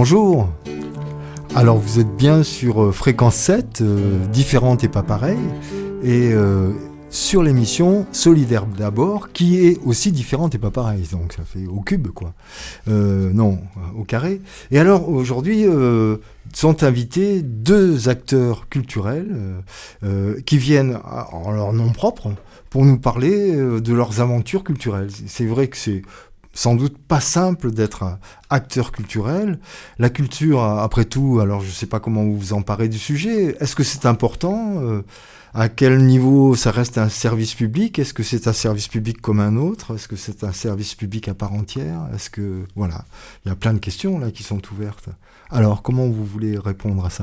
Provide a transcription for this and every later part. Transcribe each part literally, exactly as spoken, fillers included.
bonjour. Alors vous êtes bien sur euh, Fréquence sept, euh, différente et pas pareille, et euh, sur l'émission Solidaire d'abord, qui est aussi différente et pas pareille, donc ça fait au cube quoi, euh, non, au carré. Et alors aujourd'hui euh, sont invités deux acteurs culturels euh, euh, qui viennent en leur nom propre pour nous parler euh, de leurs aventures culturelles. C'est vrai que c'est sans doute pas simple d'être un acteur culturel. La culture, après tout, alors je sais pas comment vous vous emparez du sujet. Est-ce que c'est important ? euh, À quel niveau ça reste un service public ? Est-ce que c'est un service public comme un autre ? Est-ce que c'est un service public à part entière ? Est-ce que... Voilà, il y a plein de questions là qui sont ouvertes. Alors, comment vous voulez répondre à ça ?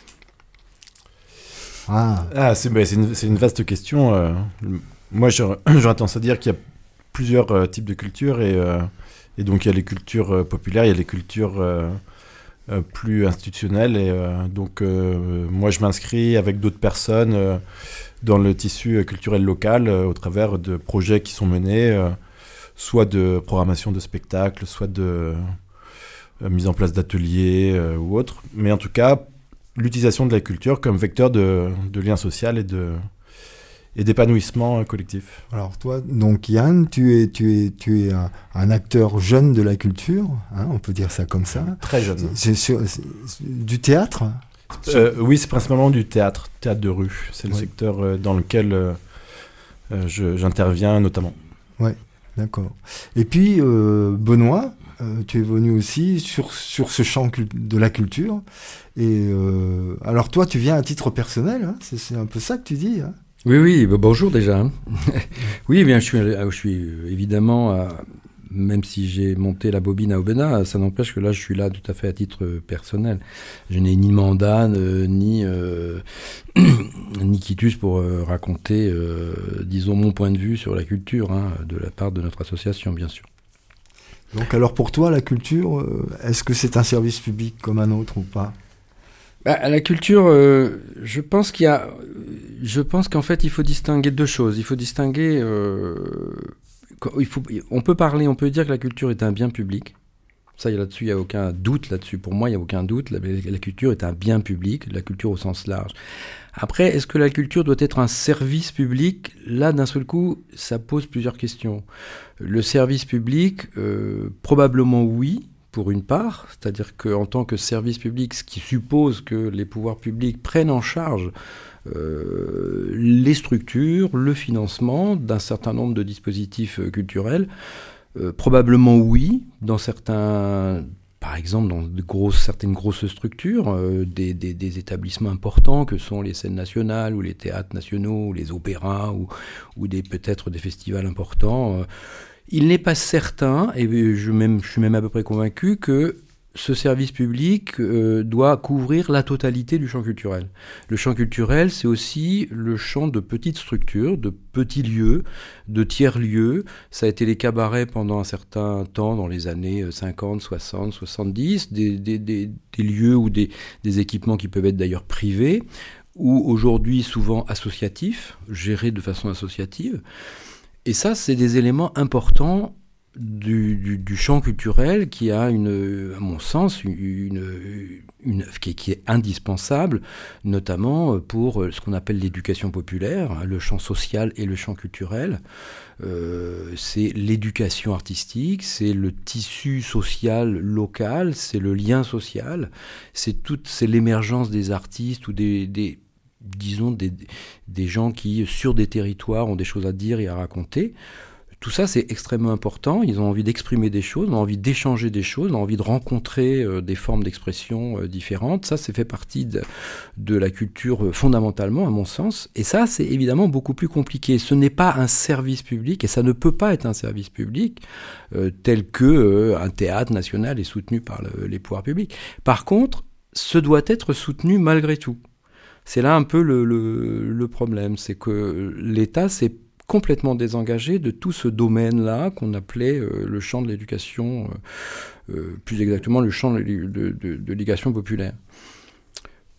Ah, ah c'est, bah, c'est, une, c'est une vaste question. Euh, moi, j'aurais, j'aurais tendance à dire qu'il y a plusieurs euh, types de cultures et, euh, et donc il y a les cultures euh, populaires, il y a les cultures euh, euh, plus institutionnelles et euh, donc euh, moi je m'inscris avec d'autres personnes euh, dans le tissu culturel local euh, au travers de projets qui sont menés euh, soit de programmation de spectacles, soit de euh, mise en place d'ateliers euh, ou autres, mais en tout cas l'utilisation de la culture comme vecteur de, de lien social et de et d'épanouissement collectif. Alors toi, donc Yann, tu es, tu es, tu es un, un acteur jeune de la culture, hein, on peut dire ça comme ça. Très jeune. C'est, c'est, c'est, c'est du théâtre euh, Oui, c'est principalement du théâtre, théâtre de rue. C'est le ouais. secteur euh, dans lequel euh, je, j'interviens notamment. Oui, d'accord. Et puis, euh, Benoît, euh, tu es venu aussi sur, sur ce champ de la culture. Et euh, alors toi, tu viens à titre personnel, hein, c'est, c'est un peu ça que tu dis, hein. Oui, oui, bah bonjour déjà. Oui, eh bien, je suis, je suis évidemment, euh, même si j'ai monté la bobine à Aubenas, ça n'empêche que là, je suis là tout à fait à titre personnel. Je n'ai ni mandat, euh, ni, euh, ni quitus pour euh, raconter, euh, disons, mon point de vue sur la culture, hein, de la part de notre association, bien sûr. Donc alors pour toi, la culture, euh, est-ce que c'est un service public comme un autre ou pas ? Bah, la culture, euh, je pense qu'il y a, je pense qu'en fait, il faut distinguer deux choses. Il faut distinguer, euh, il faut, on peut parler, on peut dire que la culture est un bien public. Ça, là-dessus, il n'y a aucun doute là-dessus. Pour moi, il n'y a aucun doute. La, la culture est un bien public, la culture au sens large. Après, est-ce que la culture doit être un service public ? Là, d'un seul coup, ça pose plusieurs questions. Le service public, euh, probablement oui. Pour une part, c'est-à-dire qu'en tant que service public, ce qui suppose que les pouvoirs publics prennent en charge euh, les structures, le financement d'un certain nombre de dispositifs euh, culturels, euh, probablement oui, dans certains, par exemple dans de grosses, certaines grosses structures, euh, des, des, des établissements importants que sont les scènes nationales ou les théâtres nationaux, ou les opéras, ou, ou des, peut-être des festivals importants. Euh, Il n'est pas certain, et je, même, je suis même à peu près convaincu, que ce service public euh, doit couvrir la totalité du champ culturel. Le champ culturel, c'est aussi le champ de petites structures, de petits lieux, de tiers-lieux. Ça a été les cabarets pendant un certain temps, dans les années cinquante, soixante, soixante-dix, des, des, des, des lieux ou des, des équipements qui peuvent être d'ailleurs privés, ou aujourd'hui souvent associatifs, gérés de façon associative. Et ça, c'est des éléments importants du, du, du champ culturel qui a, une, à mon sens, une, une, une, qui, qui est indispensable, notamment pour ce qu'on appelle l'éducation populaire, le champ social et le champ culturel. Euh, c'est l'éducation artistique, c'est le tissu social local, c'est le lien social, c'est, toute, c'est l'émergence des artistes ou des... des disons, des, des gens qui, sur des territoires, ont des choses à dire et à raconter. Tout ça, c'est extrêmement important. Ils ont envie d'exprimer des choses, ont envie d'échanger des choses, ont envie de rencontrer euh, des formes d'expression euh, différentes. Ça, c'est fait partie de, de la culture euh, fondamentalement, à mon sens. Et ça, c'est évidemment beaucoup plus compliqué. Ce n'est pas un service public, et ça ne peut pas être un service public euh, tel que euh, un théâtre national est soutenu par le, les pouvoirs publics. Par contre, ce doit être soutenu malgré tout. C'est là un peu le, le, le problème, c'est que l'État s'est complètement désengagé de tout ce domaine-là qu'on appelait euh, le champ de l'éducation, euh, euh, plus exactement le champ de, de, de, de l'éducation populaire.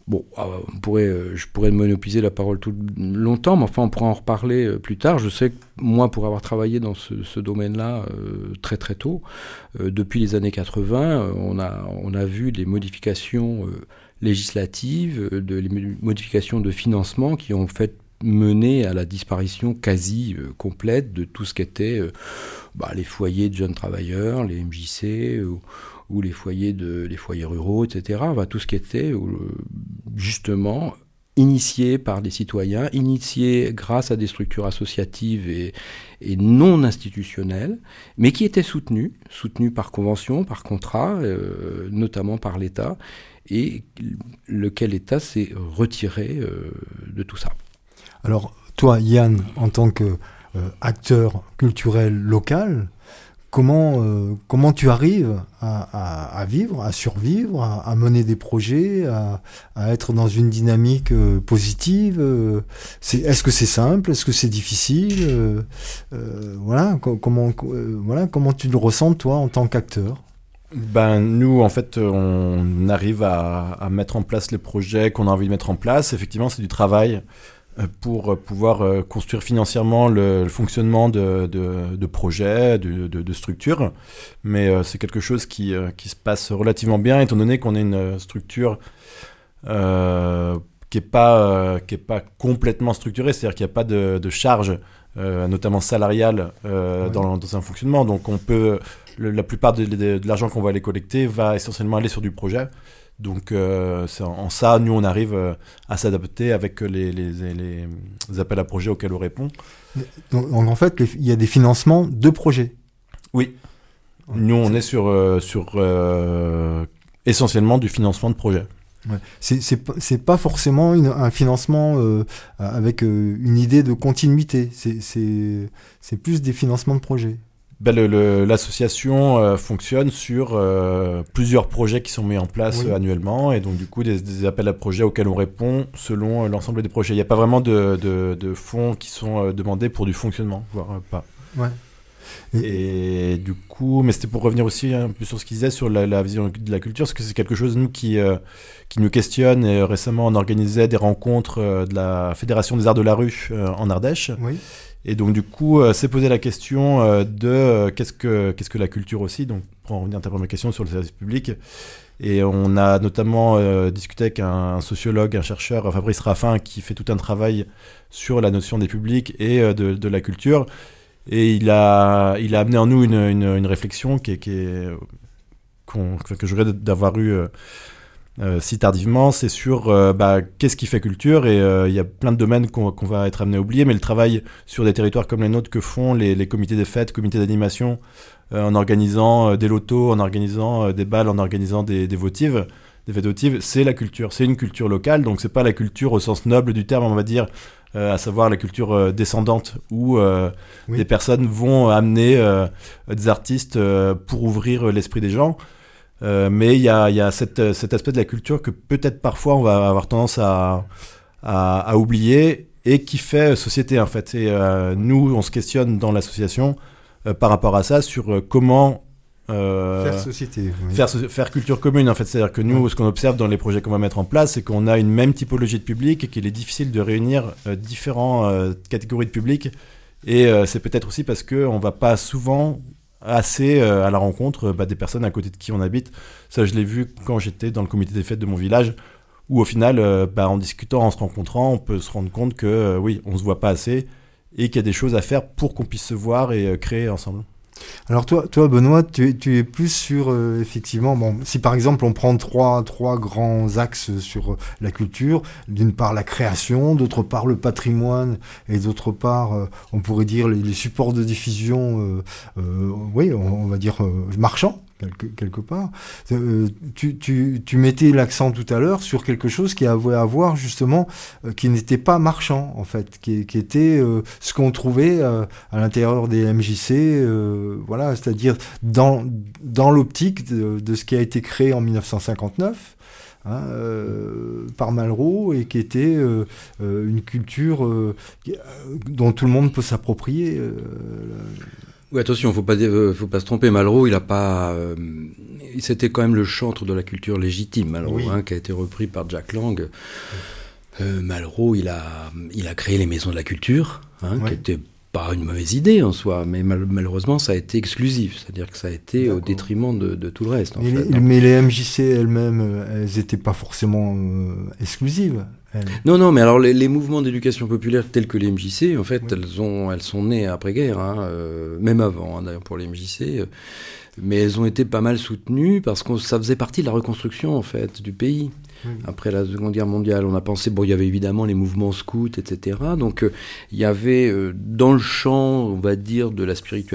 Bon, on pourrait, je pourrais monopoliser la parole tout longtemps, mais enfin, on pourra en reparler plus tard. Je sais que moi, pour avoir travaillé dans ce, ce domaine-là euh, très très tôt, euh, depuis les années quatre-vingts, euh, on, a, on a vu des modifications euh, législatives, de, les modifications de financement qui ont fait mener à la disparition quasi euh, complète de tout ce qu'étaient euh, bah, les foyers de jeunes travailleurs, les M J C, ou, ou les foyers de les foyers ruraux, et cetera. Enfin, tout ce qui était euh, justement initié par des citoyens, initié grâce à des structures associatives et, et non institutionnelles, mais qui étaient soutenues, soutenues par convention, par contrat, euh, notamment par l'État, et lequel État s'est retiré euh, de tout ça. Alors, toi, Yann, en tant qu'acteur euh, culturel local, comment, euh, comment tu arrives à, à, à vivre, à survivre, à, à mener des projets, à, à être dans une dynamique euh, positive euh, c'est, Est-ce que c'est simple? Est-ce que c'est difficile euh, euh, voilà, co- comment, euh, voilà, comment tu le ressens, toi, en tant qu'acteur? Ben, nous, en fait, on arrive à, à mettre en place les projets qu'on a envie de mettre en place. Effectivement, c'est du travail pour pouvoir construire financièrement le, le fonctionnement de, de, de projets, de, de, de structures. Mais euh, c'est quelque chose qui, euh, qui se passe relativement bien, étant donné qu'on est une structure euh, qui n'est pas, euh, qui est pas complètement structurée, c'est-à-dire qu'il n'y a pas de, de charge, euh, notamment salariale, euh, ouais. dans, dans un fonctionnement. Donc on peut, le, la plupart de, de, de l'argent qu'on va aller collecter va essentiellement aller sur du projet. Donc, euh, c'est en, en ça, nous, on arrive euh, à s'adapter avec les, les, les, les appels à projets auxquels on répond. Donc, en fait, il y a des financements de projets. Oui. Nous, on est sur, euh, sur euh, essentiellement du financement de projets. Ouais. C'est, c'est, c'est pas forcément une, un financement euh, avec euh, une idée de continuité. C'est, c'est, c'est plus des financements de projets. Ben le, le, l'association euh, fonctionne sur euh, plusieurs projets qui sont mis en place oui. euh, annuellement, et donc du coup des, des appels à projets auxquels on répond selon euh, l'ensemble des projets. Il n'y a pas vraiment de, de, de fonds qui sont euh, demandés pour du fonctionnement, voire euh, pas. Ouais. Et, et du coup, mais c'était pour revenir aussi un peu sur ce qu'il disait sur la, la vision de la culture, parce que c'est quelque chose nous qui euh, qui nous questionne. Et récemment, on organisait des rencontres euh, de la Fédération des Arts de la Rue euh, en Ardèche. Oui. Et donc du coup, euh, s'est posé la question euh, de euh, qu'est-ce que qu'est-ce que la culture aussi. Donc pour en revenir à ta première question sur le service public, et on a notamment euh, discuté avec un, un sociologue, un chercheur, Fabrice Raffin, qui fait tout un travail sur la notion des publics et euh, de, de la culture. Et il a il a amené en nous une une, une réflexion qui est, qui est qu'on, que je regrette d'avoir eu euh, Euh, si tardivement, c'est sur euh, bah, qu'est-ce qui fait culture, et il euh, y a plein de domaines qu'on, qu'on va être amené à oublier, mais le travail sur des territoires comme les nôtres que font les, les comités des fêtes, comités d'animation, euh, en organisant euh, des lotos, en organisant euh, des balles, en organisant des, des votives, des fêtes votives, c'est la culture, c'est une culture locale, donc c'est pas la culture au sens noble du terme, on va dire, euh, à savoir la culture euh, descendante, où euh, oui. des personnes vont amener euh, des artistes euh, pour ouvrir l'esprit des gens. Euh, mais il y a, y a cette, cet aspect de la culture que peut-être parfois on va avoir tendance à, à, à oublier, et qui fait société en fait. Et euh, nous, on se questionne dans l'association euh, par rapport à ça, sur euh, comment euh, faire société, oui. faire, faire culture commune en fait. C'est-à-dire que nous, ouais. ce qu'on observe dans les projets qu'on va mettre en place, c'est qu'on a une même typologie de public, et qu'il est difficile de réunir euh, différentes euh, catégories de public. Et euh, c'est peut-être aussi parce qu'on va pas souvent assez euh, à la rencontre bah, des personnes à côté de qui on habite. Ça, je l'ai vu quand j'étais dans le comité des fêtes de mon village, où au final, euh, bah, en discutant, en se rencontrant, on peut se rendre compte que euh, oui, on se voit pas assez, et qu'il y a des choses à faire pour qu'on puisse se voir et euh, créer ensemble. Alors toi, toi Benoît, tu es, tu es plus sur, euh, effectivement, bon, si par exemple on prend trois, trois grands axes sur euh, la culture, d'une part la création, d'autre part le patrimoine, et d'autre part, euh, on pourrait dire les, les supports de diffusion, euh, euh, oui, on, on va dire euh, marchands, quelque, quelque part. Euh, tu, tu, tu mettais l'accent tout à l'heure sur quelque chose qui avait à voir justement, euh, qui n'était pas marchand en fait, qui, qui était euh, ce qu'on trouvait euh, à l'intérieur des M J C, euh, voilà, c'est-à-dire dans, dans l'optique de, de ce qui a été créé en dix-neuf cent cinquante-neuf, hein, euh, par Malraux, et qui était euh, euh, une culture euh, dont tout le monde peut s'approprier. Euh, Oui, attention, faut pas, euh, faut pas se tromper. Malraux, il a pas, euh, c'était quand même le chantre de la culture légitime, Malraux, oui. hein, qui a été repris par Jack Lang. Oui. Euh, Malraux, il a, il a créé les maisons de la culture, hein, oui. qui était pas une mauvaise idée en soi, mais mal, malheureusement, ça a été exclusif, c'est-à-dire que ça a été D'accord. au détriment de, de tout le reste. En mais, fait, les, mais les M J C elles-mêmes, elles n'étaient pas forcément euh, exclusives. Elles... Non, non, mais alors les, les mouvements d'éducation populaire tels que les M J C, en fait, oui. elles, ont, elles sont nées après-guerre, hein, euh, même avant, hein, d'ailleurs, pour les M J C. Euh, mais elles ont été pas mal soutenues parce que ça faisait partie de la reconstruction, en fait, du pays. Oui. Après la Seconde Guerre mondiale, on a pensé, bon, il y avait évidemment les mouvements scouts, et cetera. Donc, euh, il y avait, euh, dans le champ, on va dire, de la,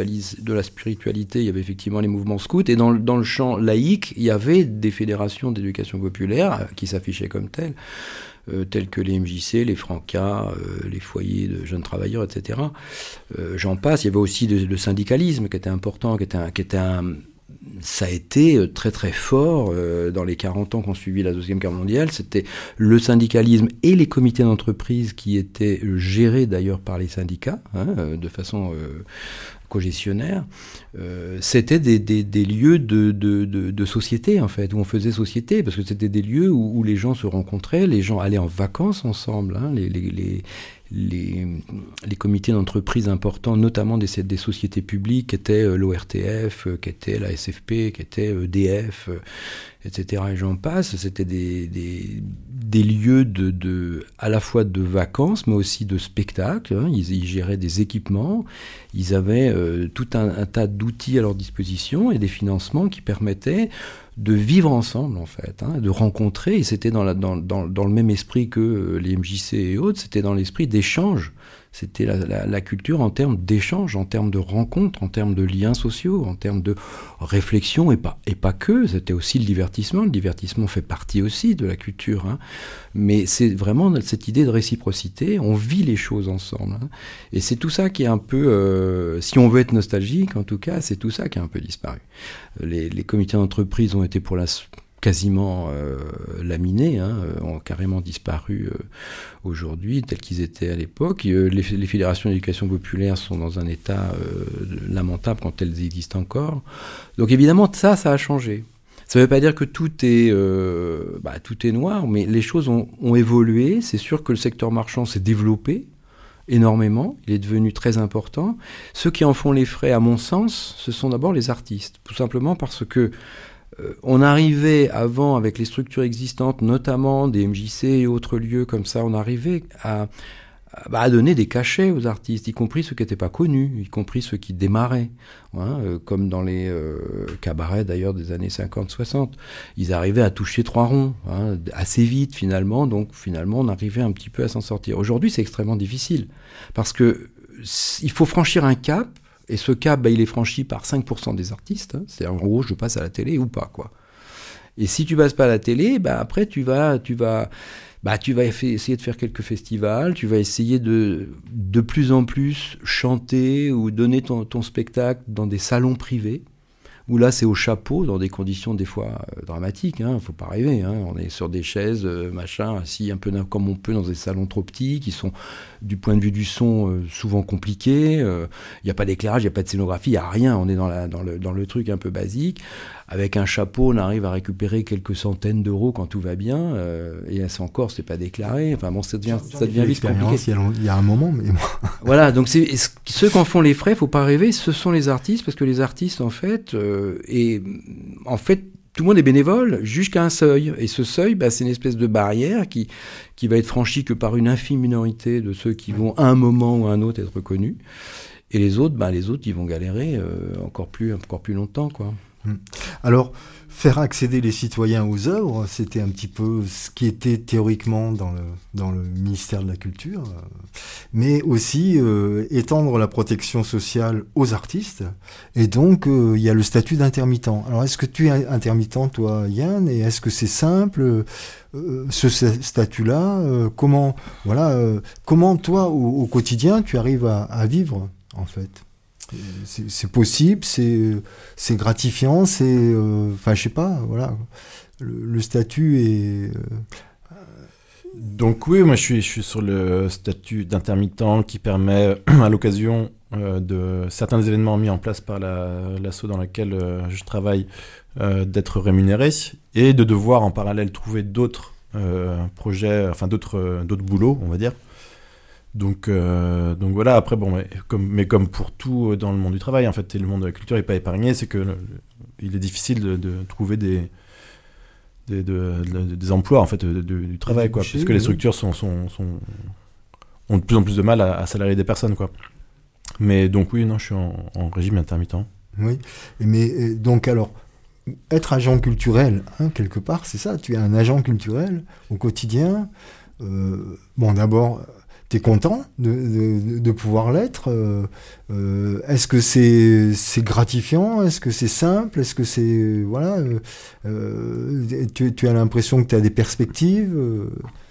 de la spiritualité, il y avait effectivement les mouvements scouts. Et dans, dans le champ laïque, il y avait des fédérations d'éducation populaire euh, qui s'affichaient comme telles, euh, telles que les M J C, les Francas, euh, les foyers de jeunes travailleurs, et cetera. Euh, j'en passe. Il y avait aussi le, le syndicalisme qui était important, qui était un... Qui était un ça a été très très fort euh, dans les quarante ans qui ont suivi la Deuxième Guerre mondiale. C'était le syndicalisme et les comités d'entreprise qui étaient gérés d'ailleurs par les syndicats, hein, de façon euh, cogestionnaire. Euh, c'était des, des, des lieux de, de, de, de société, en fait, où on faisait société, parce que c'était des lieux où, où les gens se rencontraient, les gens allaient en vacances ensemble, hein, les... les, les Les, les comités d'entreprise importants, notamment des, des sociétés publiques, qui étaient euh, l'O R T F, euh, qui était la S F P, qui était E D F, euh, et cetera. Et j'en passe. C'était des, des, des lieux de, de, à la fois de vacances, mais aussi de spectacles. Hein. Ils, ils géraient des équipements. Ils avaient euh, tout un, un tas d'outils à leur disposition et des financements qui permettaient de vivre ensemble, en fait, hein, de rencontrer, et c'était dans, la, dans, dans, dans le même esprit que les M J C et autres, c'était dans l'esprit d'échange. C'était la, la, la culture en termes d'échange, en termes de rencontres, en termes de liens sociaux, en termes de réflexion, et pas, et pas que, c'était aussi le divertissement. Le divertissement fait partie aussi de la culture, hein. Mais c'est vraiment cette idée de réciprocité, on vit les choses ensemble, hein. Et c'est tout ça qui est un peu, euh, si on veut être nostalgique, en tout cas, c'est tout ça qui a un peu disparu. Les, les comités d'entreprise ont été pour la... quasiment euh, laminés, hein, ont carrément disparu euh, aujourd'hui, tels qu'ils étaient à l'époque. Euh, les, les fédérations d'éducation populaire sont dans un état euh, lamentable quand elles existent encore. Donc évidemment, ça, ça a changé. Ça ne veut pas dire que tout est, euh, bah, tout est noir, mais les choses ont, ont évolué. C'est sûr que le secteur marchand s'est développé énormément, il est devenu très important. Ceux qui en font les frais, à mon sens, ce sont d'abord les artistes, tout simplement parce que Euh, on arrivait avant, avec les structures existantes, notamment des M J C et autres lieux comme ça, on arrivait à, à, bah, à donner des cachets aux artistes, y compris ceux qui n'étaient pas connus, y compris ceux qui démarraient, hein, euh, comme dans les euh, cabarets d'ailleurs des années cinquante soixante. Ils arrivaient à toucher trois ronds, hein, assez vite finalement, donc finalement on arrivait un petit peu à s'en sortir. Aujourd'hui c'est extrêmement difficile, parce que il faut franchir un cap. Et ce cap, bah, il est franchi par cinq pour cent des artistes. Hein. C'est en gros, je passe à la télé ou pas, quoi. Et si tu passes pas à la télé, bah, après, tu vas, tu vas, bah, tu vas essayer de faire quelques festivals, tu vas essayer de, de plus en plus chanter ou donner ton, ton spectacle dans des salons privés, où là, c'est au chapeau, dans des conditions des fois euh, dramatiques, hein, faut pas rêver, hein, on est sur des chaises, euh, machin, assis un peu comme on peut dans des salons trop petits, qui sont, du point de vue du son, euh, souvent compliqués, il euh, n'y a pas d'éclairage, il n'y a pas de scénographie, il n'y a rien, on est dans, la, dans, le, dans le truc un peu basique. Avec un chapeau, on arrive à récupérer quelques centaines d'euros quand tout va bien, euh, et c'est encore, c'est pas déclaré, enfin bon, ça devient, ça devient vite compliqué. Il y a un moment, mais moi... Voilà, donc c'est, ceux qui en font les frais, faut pas rêver, ce sont les artistes, parce que les artistes, en fait, euh, et en fait, tout le monde est bénévole jusqu'à un seuil. Et ce seuil, bah, c'est une espèce de barrière qui, qui va être franchie que par une infime minorité de ceux qui vont à un moment ou à un autre être reconnus. Et les autres, bah, les autres, ils vont galérer euh, encore plus, encore plus longtemps, quoi. Alors, faire accéder les citoyens aux œuvres, c'était un petit peu ce qui était théoriquement dans le, dans le ministère de la Culture, mais aussi euh, étendre la protection sociale aux artistes, et donc euh, il y a le statut d'intermittent. Alors, est-ce que tu es intermittent, toi, Yann, et est-ce que c'est simple, euh, ce statut-là, euh, comment, voilà, euh, comment toi, au, au quotidien, tu arrives à, à vivre, en fait ? C'est, c'est possible, c'est, c'est gratifiant, c'est, enfin, euh, je sais pas, voilà, le, le statut est, euh, Donc oui, moi je suis, je suis sur le statut d'intermittent qui permet à l'occasion euh, de certains événements mis en place par la, l'asso dans laquelle euh, je travaille euh, d'être rémunéré et de devoir en parallèle trouver d'autres euh, projets, enfin d'autres, euh, d'autres boulots, on va dire. Donc, euh, donc voilà, après, bon, mais comme, mais comme pour tout dans le monde du travail, en fait, et le monde de la culture n'est pas épargné, c'est que le, il est difficile de, de trouver des, des, de, de, des emplois, en fait, de, de, du travail, quoi, parce que les structures sont, sont, sont, ont de plus en plus de mal à, à salarier des personnes, quoi. Mais donc oui, non, je suis en, en régime intermittent. Oui, mais donc alors, être agent culturel, hein, quelque part, c'est ça, tu es un agent culturel au quotidien. Euh, bon, d'abord... T'es content de, de, de pouvoir l'être euh, euh, est-ce que c'est, c'est gratifiant? Est-ce que c'est simple? Est-ce que c'est... Voilà, euh, euh, tu, tu as l'impression que tu as des perspectives euh...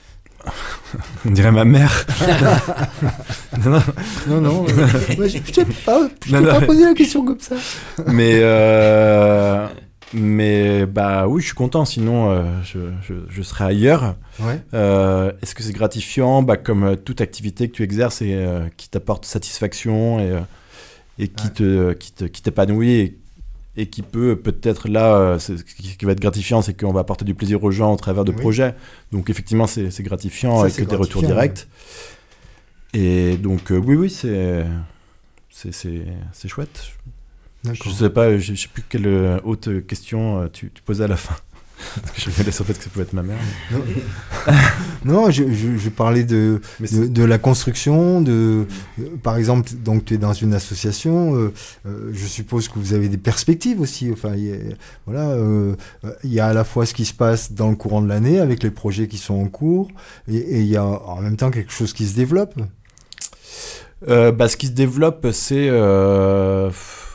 On dirait ma mère. non, non, non, non euh, ouais, je ne t'ai pas, je non, t'ai non, pas posé la question comme ça. Mais... Euh... Mais bah oui, je suis content, sinon euh, je, je, je serais ailleurs. Ouais. Euh, est-ce que c'est gratifiant? Bah, comme euh, toute activité que tu exerces et euh, qui t'apporte satisfaction et, euh, et qui, ouais. te, qui, te, qui t'épanouit et, et qui peut peut-être là, euh, c'est, ce qui va être gratifiant, c'est qu'on va apporter du plaisir aux gens au travers de oui. projets. Donc effectivement, c'est, c'est gratifiant avec des retours directs. Ouais. Et donc euh, oui, oui, c'est, c'est, c'est, c'est chouette. D'accord. Je sais pas, je sais plus quelle euh, autre question euh, tu, tu posais à la fin. Parce que je me laisse en fait que ça pouvait être ma mère. Mais... non, je, je, je parlais de, de, de la construction, de, euh, par exemple, donc tu es dans une association, euh, euh, je suppose que vous avez des perspectives aussi. Enfin, y a, voilà, euh, il y a à la fois ce qui se passe dans le courant de l'année avec les projets qui sont en cours, et il y a en même temps quelque chose qui se développe. Euh, bah, ce qui se développe, c'est... Euh...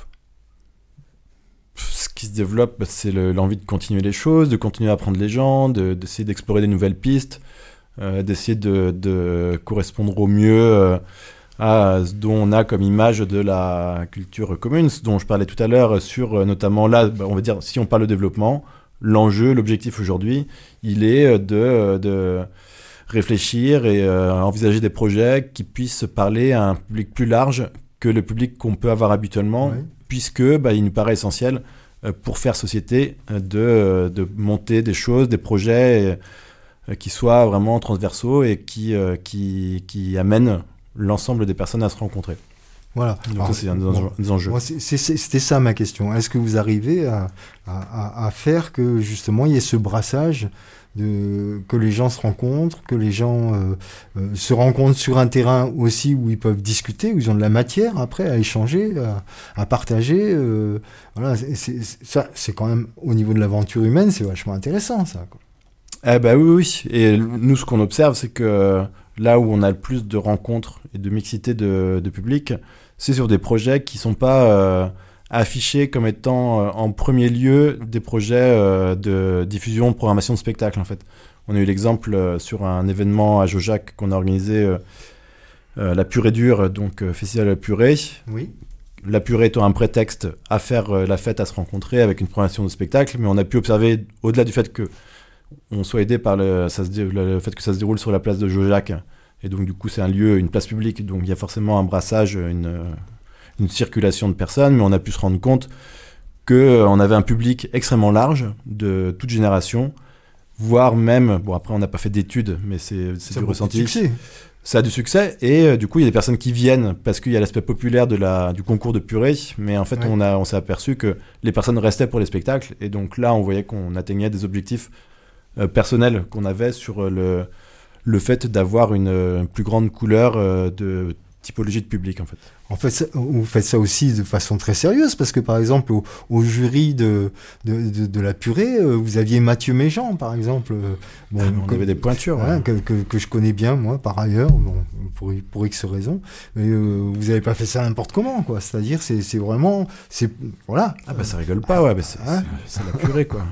Ce qui se développe, c'est le, l'envie de continuer les choses, de continuer à apprendre les gens, de, d'essayer d'explorer des nouvelles pistes, euh, d'essayer de, de correspondre au mieux euh, à ce dont on a comme image de la culture commune, ce dont je parlais tout à l'heure sur euh, notamment là, bah, on va dire, si on parle de développement, l'enjeu, l'objectif aujourd'hui, il est de, de réfléchir et euh, envisager des projets qui puissent parler à un public plus large que le public qu'on peut avoir habituellement, oui. puisque bah, il nous paraît essentiel euh, pour faire société euh, de, de monter des choses, des projets euh, qui soient vraiment transversaux et qui, euh, qui, qui amènent l'ensemble des personnes à se rencontrer. Voilà. Donc alors, ça, c'est un des, bon, enjeux, des enjeux. Moi, c'est, c'est, c'était ça ma question. Est-ce que vous arrivez à, à, à faire que justement il y ait ce brassage de, que les gens se rencontrent, que les gens euh, euh, se rencontrent sur un terrain aussi où ils peuvent discuter, où ils ont de la matière après à échanger, à, à partager. Euh, voilà, c'est, c'est, ça, c'est quand même au niveau de l'aventure humaine, c'est vachement intéressant ça, quoi. Eh ben oui, oui. Et nous, ce qu'on observe, c'est que là où on a le plus de rencontres et de mixité de, de public, c'est sur des projets qui sont pas euh, affichés comme étant euh, en premier lieu des projets euh, de diffusion, de programmation de spectacle en fait. On a eu l'exemple euh, sur un événement à Jaujac qu'on a organisé, euh, euh, la Purée Dure, donc euh, Festival de la Purée. Oui. La purée étant un prétexte à faire euh, la fête, à se rencontrer avec une programmation de spectacle, mais on a pu observer, au-delà du fait que on soit aidé par le, ça se, le fait que ça se déroule sur la place de Jaujac, et donc du coup c'est un lieu, une place publique, donc il y a forcément un brassage, une, une circulation de personnes, mais on a pu se rendre compte qu'on avait un public extrêmement large, de toute génération, voire même, bon après on n'a pas fait d'études, mais c'est, c'est ça du ressenti. Du succès. Ça a du succès, et euh, du coup il y a des personnes qui viennent parce qu'il y a l'aspect populaire de la, du concours de purée, mais en fait ouais. on, a, on s'est aperçu que les personnes restaient pour les spectacles, et donc là on voyait qu'on atteignait des objectifs euh, personnels qu'on avait sur le, le fait d'avoir une, une plus grande couleur euh, de typologie de public en fait. En fait, ça, vous faites ça aussi de façon très sérieuse, parce que par exemple, au, au jury de, de, de, de la purée, vous aviez Mathieu Méjean, par exemple. Bon, ah, on que, avait des pointures. Hein, ouais. que, que, que je connais bien, moi, par ailleurs, bon, pour, pour X raisons. Mais euh, vous n'avez pas fait ça n'importe comment, quoi. C'est-à-dire, c'est, c'est vraiment... C'est, voilà. Ah bah ça rigole pas, ouais. Bah c'est, hein c'est, c'est la purée, quoi.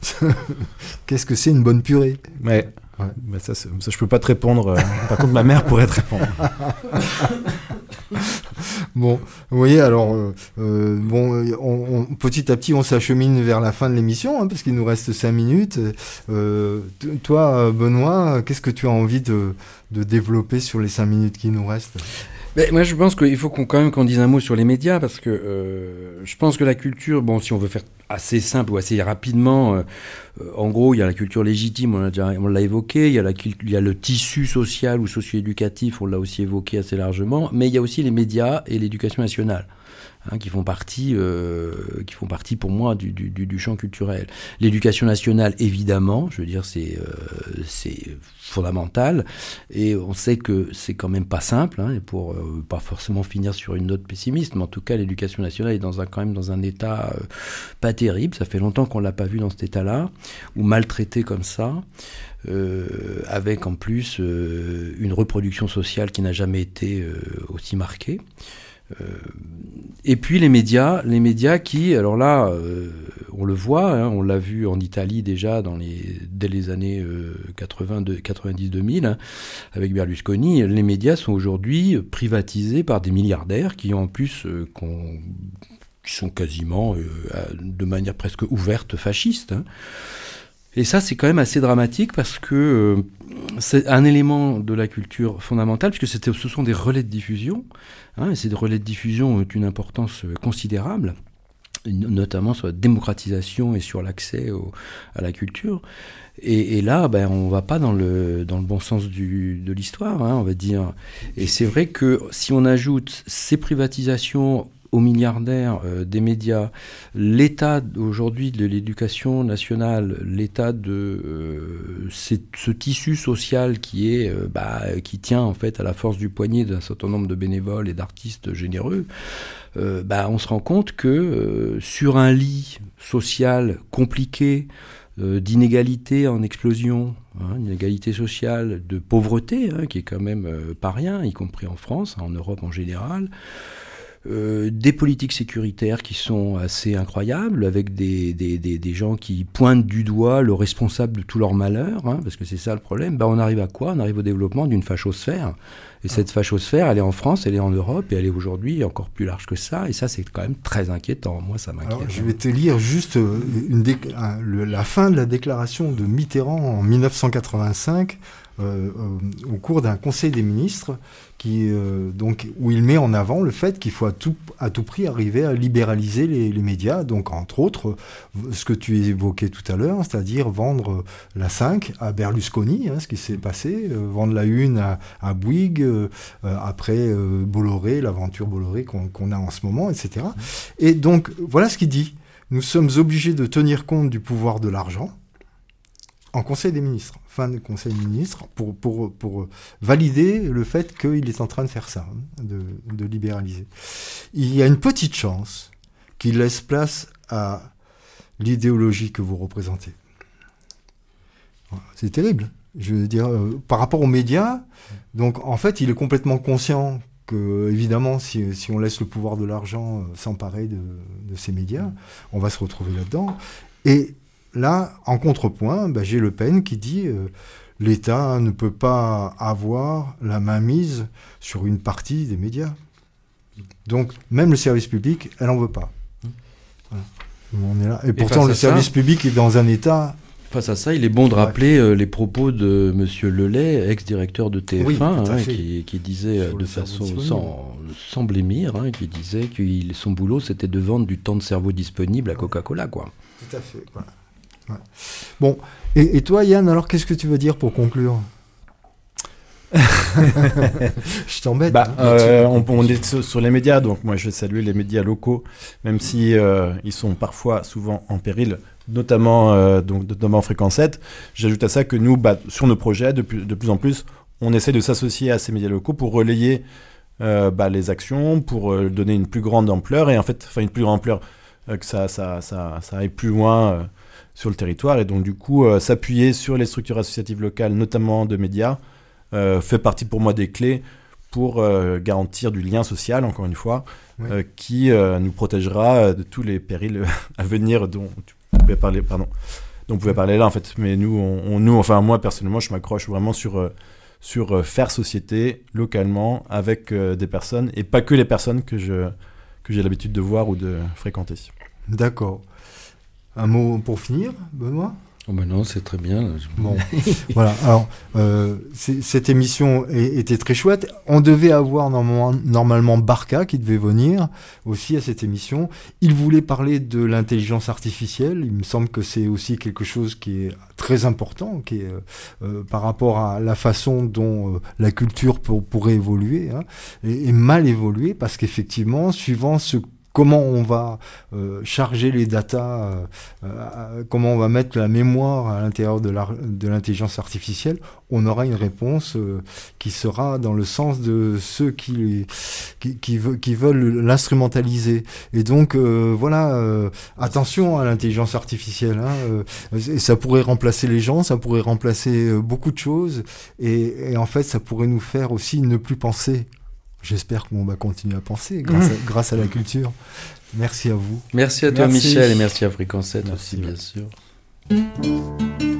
Qu'est-ce que c'est une bonne purée? Ouais. Ouais. Bah ça, ça, je peux pas te répondre. Euh, par contre, ma mère pourrait te répondre. Bon, vous voyez, alors, euh, euh, bon, on, on, petit à petit, on s'achemine vers la fin de l'émission, hein, parce qu'il nous reste cinq minutes. Euh, t- toi, Benoît, qu'est-ce que tu as envie de, de développer sur les cinq minutes qui nous restent ? Ben, moi, je pense qu'il faut qu'on, quand même qu'on dise un mot sur les médias, parce que euh, je pense que la culture, bon, si on veut faire assez simple ou assez rapidement, euh, euh, en gros, il y a la culture légitime, on l'a déjà, on l'a évoqué, il y a, la, il y a le tissu social ou socio-éducatif, on l'a aussi évoqué assez largement, mais il y a aussi les médias et l'éducation nationale. Hein, qui font partie, euh, qui font partie pour moi du, du, du champ culturel. L'éducation nationale, évidemment, je veux dire, c'est, euh, c'est fondamental, et on sait que c'est quand même pas simple, hein, et pour euh, pas forcément finir sur une note pessimiste, mais en tout cas, l'éducation nationale est dans un, quand même dans un état euh, pas terrible. Ça fait longtemps qu'on l'a pas vu dans cet état-là, ou maltraité comme ça. Euh, avec en plus euh, une reproduction sociale qui n'a jamais été euh, aussi marquée. Euh, et puis les médias, les médias qui, alors là, euh, on le voit, hein, on l'a vu en Italie déjà dans les, dès les années euh, quatre-vingt-dix deux mille, hein, avec Berlusconi, les médias sont aujourd'hui privatisés par des milliardaires qui en plus, euh, qu'on, qui sont quasiment, euh, de manière presque ouverte, fascistes. Hein. Et ça, c'est quand même assez dramatique parce que euh, c'est un élément de la culture fondamentale, puisque c'était, ce sont des relais de diffusion, hein, et ces relais de diffusion ont une importance considérable, notamment sur la démocratisation et sur l'accès au, à la culture. Et, et là, ben, on ne va pas dans le, dans le bon sens du, de l'histoire, hein, on va dire. Et c'est vrai que si on ajoute ces privatisations aux milliardaires euh, des médias, l'état aujourd'hui de l'éducation nationale, l'état de euh, c'est, ce tissu social qui est euh, bah, qui tient en fait à la force du poignet d'un certain nombre de bénévoles et d'artistes généreux, euh, bah, on se rend compte que euh, sur un lit social compliqué, euh, d'inégalité en explosion, hein, une inégalité sociale, de pauvreté, hein, qui est quand même euh, pas rien, y compris en France, hein, en Europe en général. Euh, des politiques sécuritaires qui sont assez incroyables, avec des, des, des, des gens qui pointent du doigt le responsable de tout leur malheur, hein, parce que c'est ça le problème. Ben, on arrive à quoi ? On arrive au développement d'une fachosphère. Et ah. cette fachosphère, elle est en France, elle est en Europe, et elle est aujourd'hui encore plus large que ça. Et ça, c'est quand même très inquiétant. Moi, ça m'inquiète. Alors, je vais te lire juste une dé- un, la fin de la déclaration de Mitterrand en dix-neuf cent quatre-vingt-cinq, euh, euh, au cours d'un conseil des ministres, qui, euh, donc, où il met en avant le fait qu'il faut à tout, à tout prix arriver à libéraliser les, les médias. Donc, entre autres, ce que tu évoquais tout à l'heure, c'est-à-dire vendre la cinq à Berlusconi, hein, ce qui s'est passé, euh, vendre la une à, à Bouygues, euh, après euh, Bolloré, l'aventure Bolloré qu'on, qu'on a en ce moment, et cetera. Et donc, voilà ce qu'il dit. Nous sommes obligés de tenir compte du pouvoir de l'argent en Conseil des ministres, fin de Conseil des ministres, pour, pour, pour valider le fait qu'il est en train de faire ça, de, de libéraliser. Il y a une petite chance qu'il laisse place à l'idéologie que vous représentez. C'est terrible. Je veux dire, euh, par rapport aux médias, donc en fait, il est complètement conscient que, évidemment, si, si on laisse le pouvoir de l'argent euh, s'emparer de, de ces médias, on va se retrouver là-dedans. Et là, en contrepoint, bah, j'ai Le Pen qui dit euh, l'État ne peut pas avoir la mainmise sur une partie des médias. Donc, même le service public, elle n'en veut pas. Voilà. On est là. Et, Et pourtant, le service ça, public est dans un état... Face à ça, il est bon de rappeler euh, les propos de M. Lelay, ex-directeur de T F un, oui, hein, qui, qui disait euh, de façon sans, sans blêmir, hein, qui disait que il, son boulot, c'était de vendre du temps de cerveau disponible à Coca-Cola, quoi. Tout à fait, voilà. Ouais. Bon, et, et toi Yann, alors qu'est-ce que tu veux dire pour conclure? Je t'embête. Bah, hein, euh, on, on est sur, sur les médias, donc moi je vais saluer les médias locaux, même si euh, ils sont parfois souvent en péril, notamment, euh, donc, notamment Fréquence sept. J'ajoute à ça que nous, bah, sur nos projets, de plus, de plus en plus, on essaie de s'associer à ces médias locaux pour relayer euh, bah, les actions, pour euh, donner une plus grande ampleur, et en fait, enfin une plus grande ampleur, euh, que ça, ça, ça, ça aille plus loin euh, sur le territoire, et donc du coup, euh, s'appuyer sur les structures associatives locales, notamment de médias, Euh, fait partie pour moi des clés pour euh, garantir du lien social, encore une fois, oui. euh, qui euh, nous protégera de tous les périls à venir dont tu pouvais parler, pardon, dont on pouvait parler là en fait. Mais nous, on, on, nous, enfin moi personnellement, je m'accroche vraiment sur euh, sur euh, faire société localement avec euh, des personnes et pas que les personnes que, je, que j'ai l'habitude de voir ou de fréquenter. D'accord. Un mot pour finir, Benoît ? Oh ben non, c'est très bien. Là. Bon, voilà. Alors, euh, cette émission est, était très chouette. On devait avoir normalement, normalement Barca qui devait venir aussi à cette émission. Il voulait parler de l'intelligence artificielle. Il me semble que c'est aussi quelque chose qui est très important, qui est euh, euh, par rapport à la façon dont euh, la culture pour, pourrait évoluer, hein, et, et mal évoluer, parce qu'effectivement, suivant ce comment on va euh, charger les datas, euh, euh, comment on va mettre la mémoire à l'intérieur de, la, de l'intelligence artificielle, on aura une réponse euh, qui sera dans le sens de ceux qui, qui, qui, veut, qui veulent l'instrumentaliser. Et donc, euh, voilà, euh, attention à l'intelligence artificielle. Hein, euh, et ça pourrait remplacer les gens, ça pourrait remplacer euh, beaucoup de choses. Et, et en fait, ça pourrait nous faire aussi ne plus penser. J'espère qu'on va continuer à penser grâce, mmh. à, grâce à la culture. Merci à vous. Merci à toi, merci. Michel, et merci à Fréquence sept merci, aussi, ouais. bien sûr.